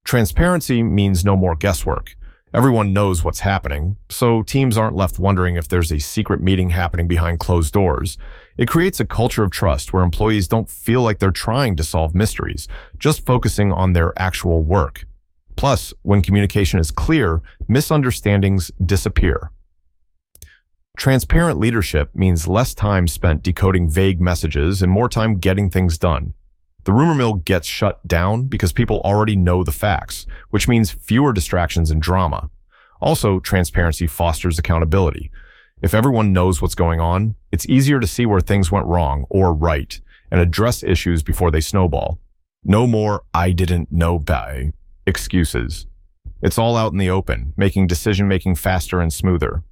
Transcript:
Transparency means no more guesswork. Everyone knows what's happening, so teams aren't left wondering if there's a secret meeting happening behind closed doors. It creates a culture of trust where employees don't feel like they're trying to solve mysteries, just focusing on their actual work. Plus, when communication is clear, misunderstandings disappear. Transparent leadership means less time spent decoding vague messages and more time getting things done. The rumor mill gets shut down because people already know the facts, which means fewer distractions and drama. Also, transparency fosters accountability. If everyone knows what's going on, it's easier to see where things went wrong or right and address issues before they snowball. No more "I didn't know" by excuses. It's all out in the open, making decision-making faster and smoother.